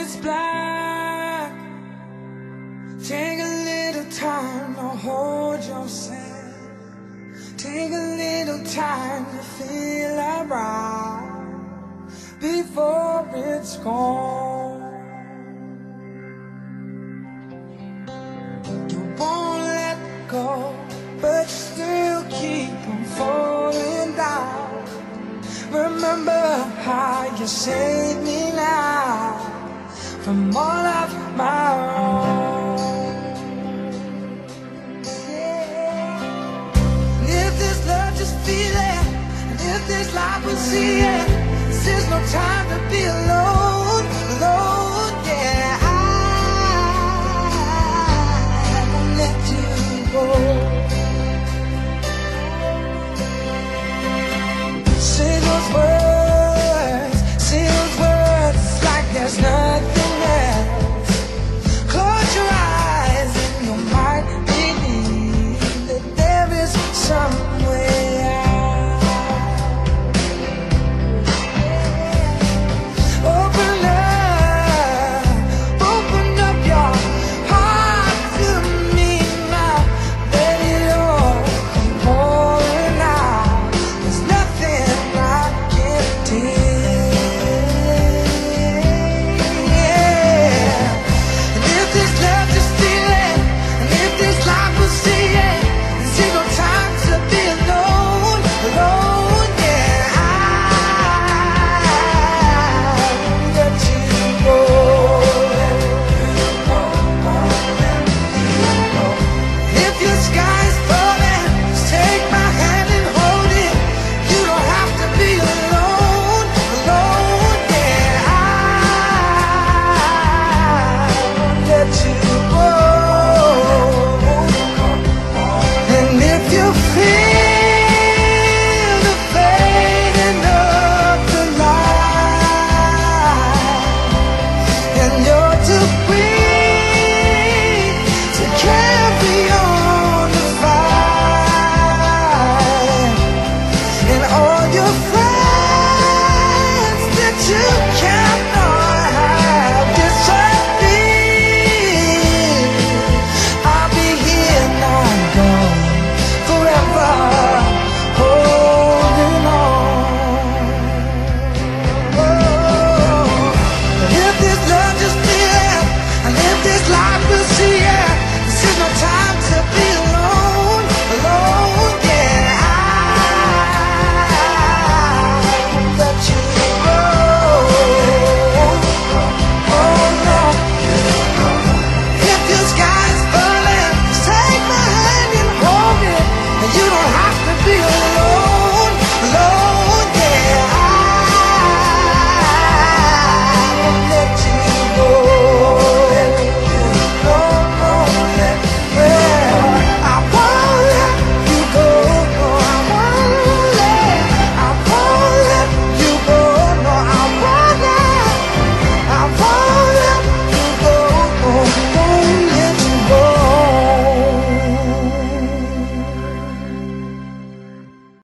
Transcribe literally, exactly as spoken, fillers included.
is black, take a little time to hold yourself. Take a little time to feel alright before it's gone. You won't let go, but still keep on falling down. Remember how you saved me now from all of my wrong. Yeah. And if this love, just feel it. And if this life, we'll see it. This is no time to be alone, alone, yeah. I won't let you go.